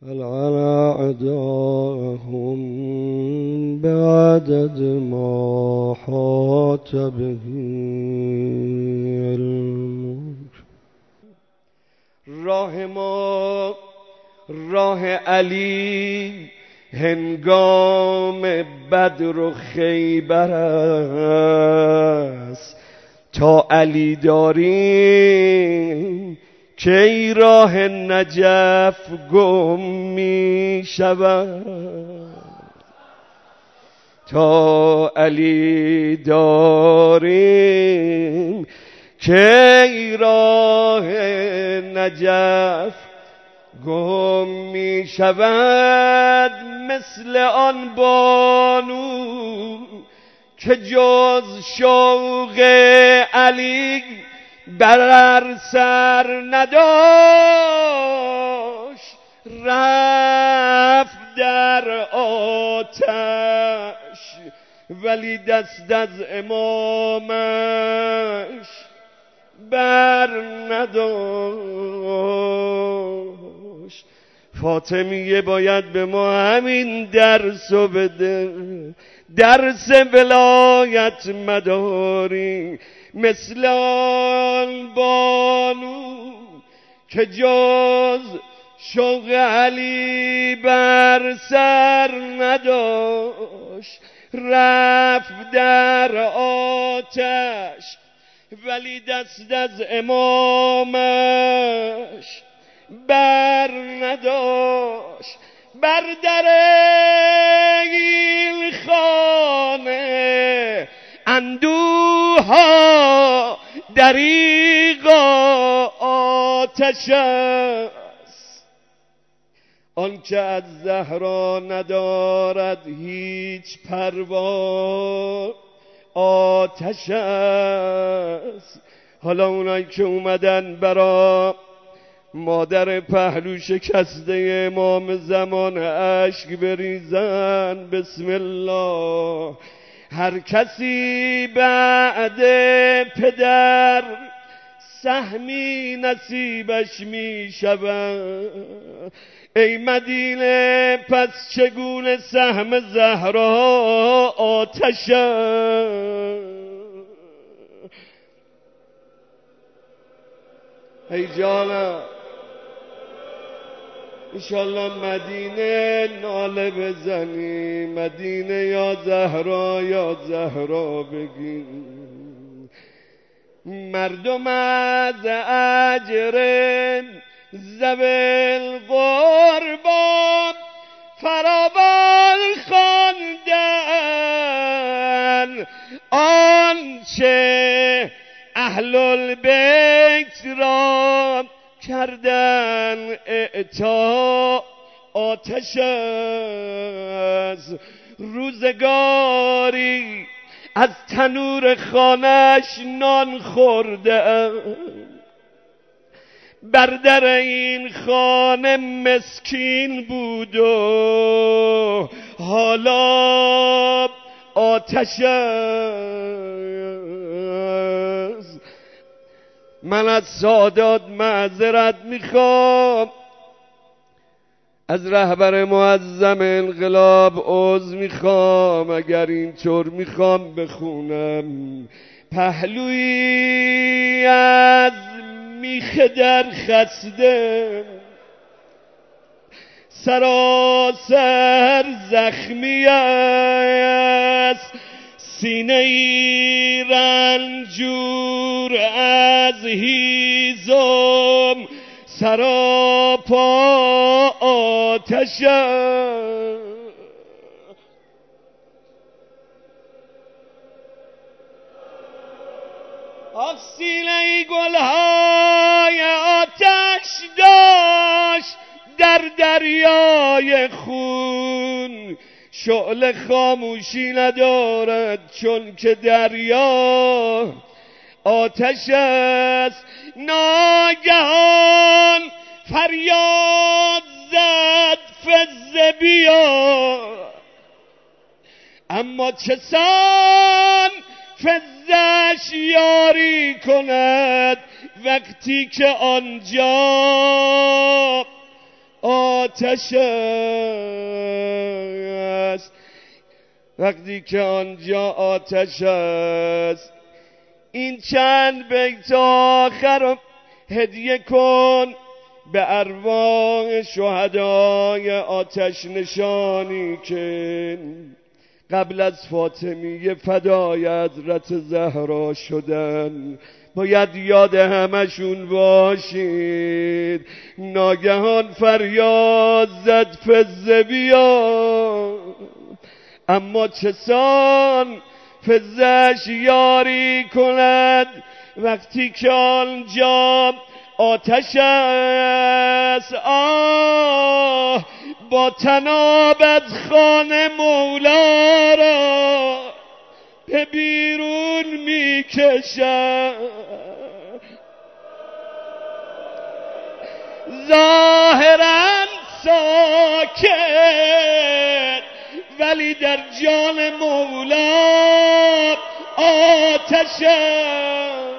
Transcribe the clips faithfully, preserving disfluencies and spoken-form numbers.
على أعداءهم بعدد ما حاط به علمك. راه ما راه علی هنگام بدر و خیبر است. تا علی داریم کی راه نجف گم می شود. تا علی داریم کی راه نجف گم می شود. مثل آن بانو که جز شوق علی بر سر نداشت رفت در آتش ولی دست از امامش بر نداشت. فاطمیه باید به ما همین درسو بده، درس ولایت مداری. مثل آن بانو که جز شوق علی بر سر نداشت رفت در آتش ولی دست از امامش بر نداشت. بر در این خانه اندوها دریغا آتش است. آن که از زهرا ندارد هیچ پروا آتش است. حالا اونایی که اومدن برا مادر پهلو شکسته امام زمان اشک بریزن، بسم الله. هر کسی بعد پدر سهمی نصیبش می شود. ای مدینه پس چگونه سهم زهرا آتش است. ای جانم انشالله مدینه ناله بزنی، مدینه یا زهرا یا زهرا بگی. مردم از اجر ذوی القربان فراوان خواندن آنچه اهل البیت را کردن اعطا آتش است. روزگاری از تنور خانش نان خورده بر در این خانه مسکین بود و حالا آتش است. من از سادات معذرت میخوام، از رهبر معظم انقلاب عذر میخوام اگر اینطور میخوام بخونم. پهلویی از میخ در خسته سراسر زخمی است. سینه ای رنجور از هیزم سراپا آتش است. آخ سینه گلهای آتش داشت در دریای خون. شعله خاموشی ندارد چون که دریا آتش است. ناگهان فریاد زد فزه بیا، اما چه سان فزش یاری کند وقتی که آنجا آتش است. وقتی که آنجا آتش است، این چند بیت آخر هدیه کن به ارواح شهدای آتش نشانی که قبل از فاطمیه فدای حضرت زهرا شدن. باید یاد همشون باشید. ناگهان فریاد زد فزه بیا، اما چسان فزش یاری کند وقتی که آنجا آتش است. آه با تنابت خانه مولا را به بیرون می کشد. ظاهرا ساکت ولی در جان مولا آتش است.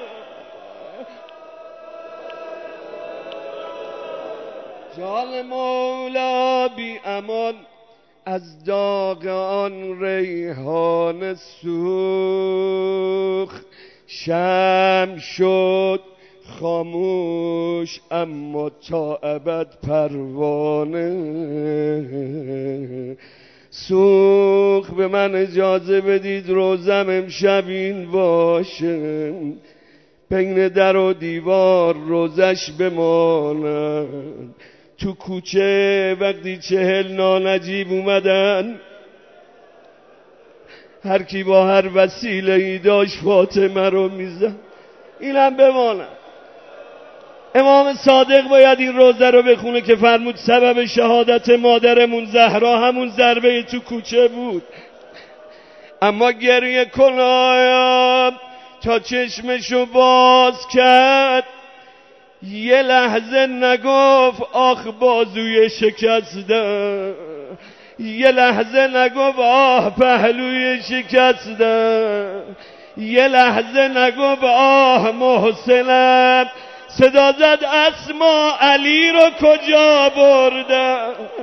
جان مولا بی امان از داغ آن ریحان سوخ. شمع شد خاموش اما تا ابد پروانه سوخ. به من اجازه بدید روزم امشب این باشه، بین در و دیوار روزش بماند. تو کوچه وقتی چهل نانجیب اومدن، هر کی با هر وسیله ای داشت فاطمه رو میزن. اینم بماند. امام صادق باید این روزه رو بخونه که فرمود سبب شهادت مادرمون زهرا همون ضربه تو کوچه بود. اما گریه کنایم تا چشمشو باز کرد، یه لحظه نگفت آخ بازوی شکسته، یه لحظه نگفت آه پهلوی شکسته، یه لحظه نگفت آه محسنم. صدا زد اسما علی رو کجا برده.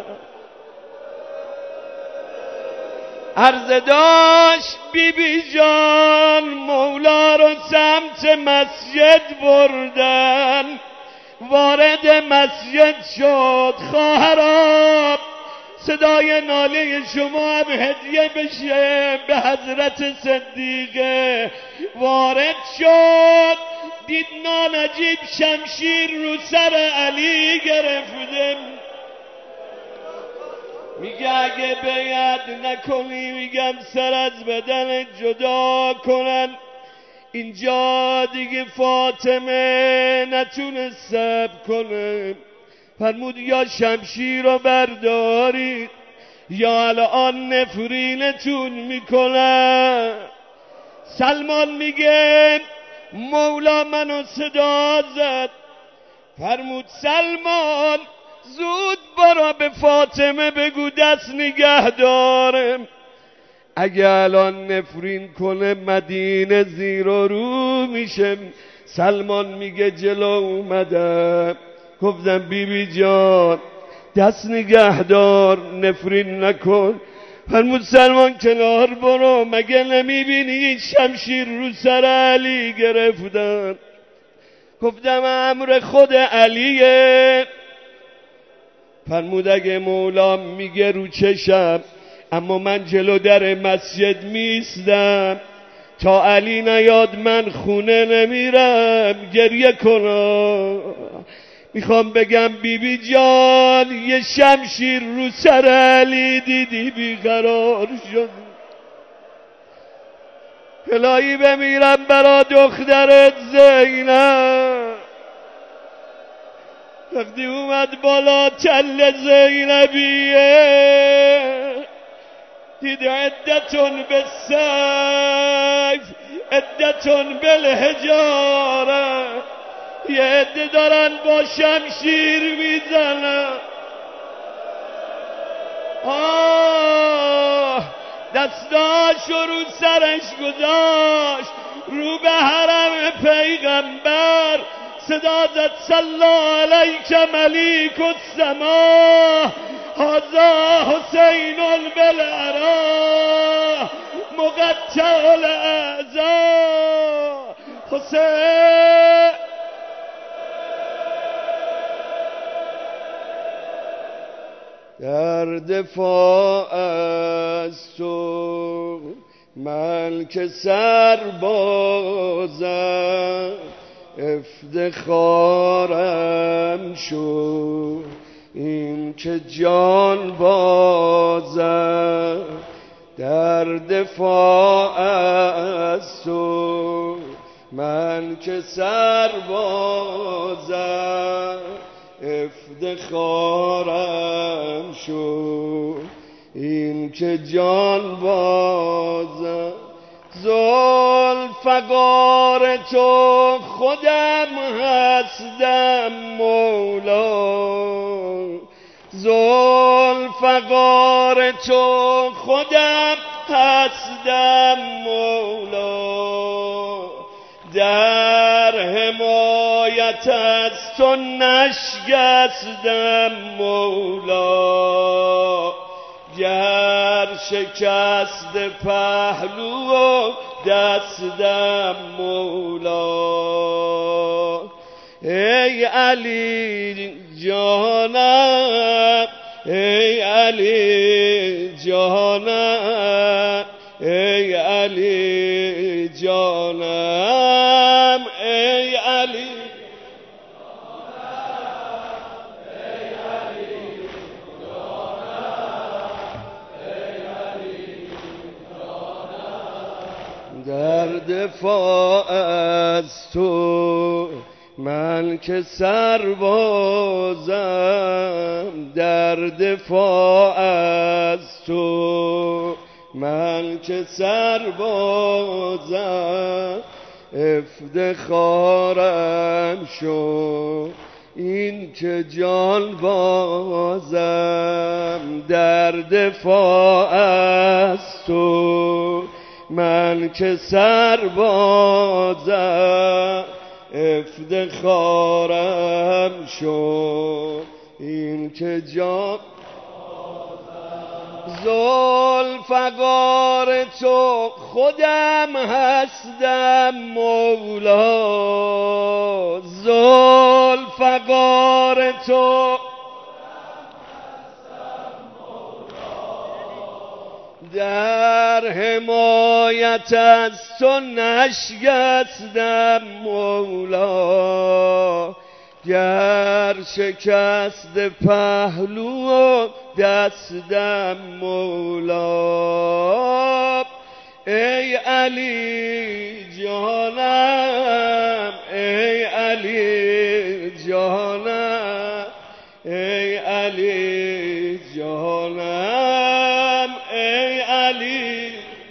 عرض داشت بی بی جان مولا رو سمت مسجد بردن. وارد مسجد شد خواهرام، صدای ناله شما هم هدیه بشه به حضرت صدیقه. وارد شد دید نانجیب شمشیر رو سر علی گرفته. میگه اگه بیعت نکنی میگم سر از بدن جدا کنن. اینجا دیگه فاطمه نتونه صبر کنه. فرمود یا شمشیر رو بردارید یا الان نفرینتون میکنن. سلمان میگه مولا منو صدا زد، فرمود سلمان زود برا به فاطمه بگو دست نگه دارم، اگه الان نفرین کنه مدینه زیر و رو میشه. سلمان میگه جلو اومدم گفتم بی بی جان دست نگه دار نفرین نکن. فرمود سلمان کنار برو، مگه نمیبینی این شمشیر رو سر علی گرفتن؟ گفتم امر خود علیه. فرمود اگه مولا میگه رو چشم، اما من جلو در مسجد میستم تا علی نیاد من خونه نمیرم گریه کنم. میخوام بگم بی بی جان یه شمشیر رو سر علی دیدی بیقرار شد. الهی بمیرم برا دخترت زینب. وقتی اومد بالا تل زینبیه دید عدتون به سیف عدتون بالحجاره، یه عده دارن با شمشیر میزنن. آه دستاش رو سرش گذاشت رو به حرم پیغمبر، صدا زد صلی علیک ملیک السما هذا حسین بالعرا مقطع الاعضاء حسین در دفاع از تو من که سربازم افتخارم شد این که جان بازم در دفاع از تو من که سربازم افتخارم شد این که جان بازم زلفقار تو خودم هستم مولا زلفقار تو خودم هستم مولا در حمایت از تو نشکستم مولا گر شکست پهلو و دستم مولا ای علی جانم ای علی جانم ای علی جانم ای علی در دفاع از تو من که سربازم در دفاع از تو من که سربازم افتخارم شد این که جان بازم در دفاع از تو من که سربازم افتخارم شد این که جان زلفقار تو خودم هستم مولا زلفقار تو در حمایت از تو نشکستم مولا گر شکست پهلو و دستم مولا ای علی جانم ای علی جانم ای علی جانم ای علی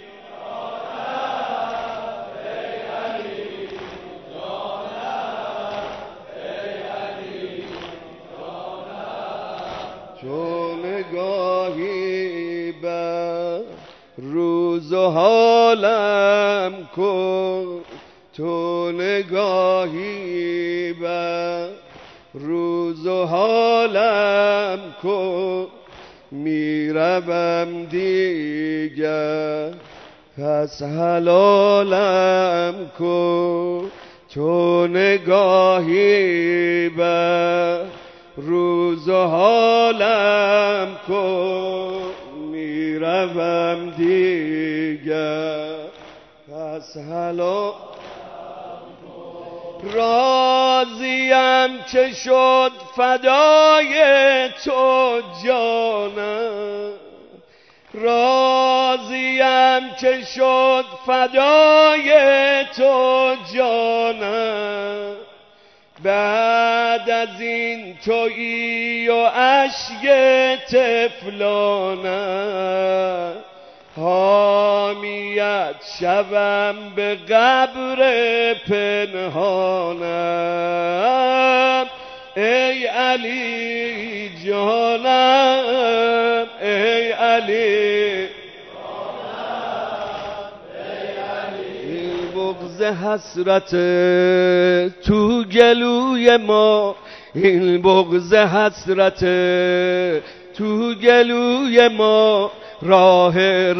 تو نگاهی بر روز و حالم کن تو نگاهی بر روز و حالم کن میروم دیگر پس حلالم کن تو نگاهی بر روز و حالم کن میروم دیگر پس حلالم راضیم که شد فدای تو جانم راضیم که شد فدای تو جانم بعد از این تویی و اشک طفلانم حامیت شوم به قبر پنهانم ای علی جانم ای علی بغض حسرت تو گلوی ما این بغض حسرت تو گلوی ما راه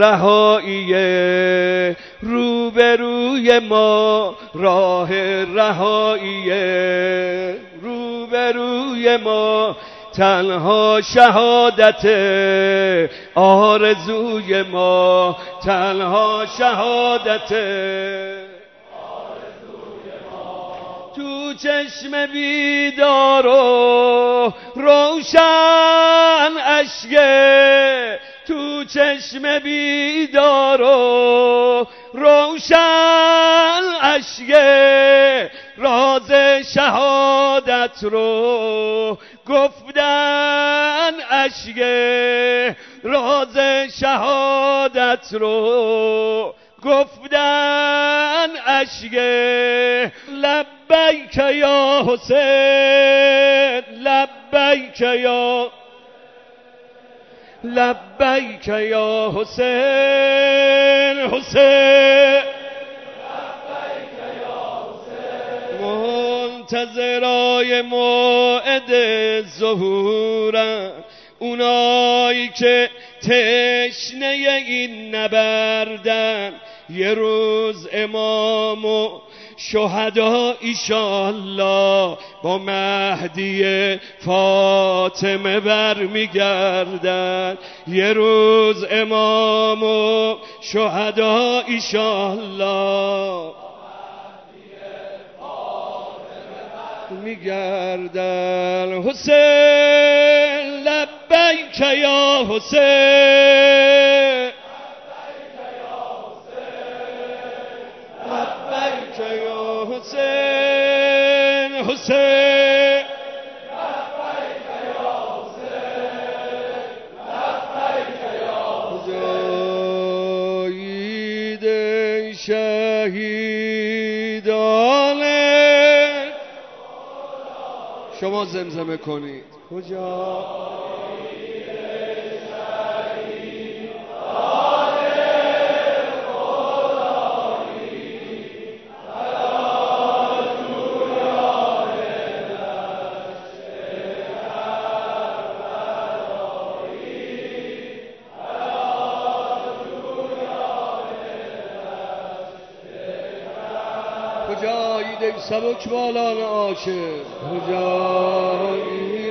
رهاییه، روبروی ما راه رهاییه، روبروی ما تنها شهادت، آرزوی ما تنها شهادت، تو چشم بیدار و روشن اشکه، تو چشم بیدار و روشن اشکه، راز شهادت رو گفتن اشکه، راز شهادت رو گفتن اشکه. لبیک یا حسین، لبیک یا لبیک یا حسین، حسین لبیک یا حسین. منتظرای موعد ظهورن، اونایی که تشنه این نبردن، یه روز امام و شهدا ایشالله با مهدی فاطمه برمیگردن، یه روز امام و شهدا ایشالله میگردن. حسین لبیک یا حسین، لبیک یا حسین، حسین لبیک یا حسین، لبیک یا حسین. جایید شهیدانه شما زمزمه کنید. کجا کجایید ای سبک بالان عاشق، کجایی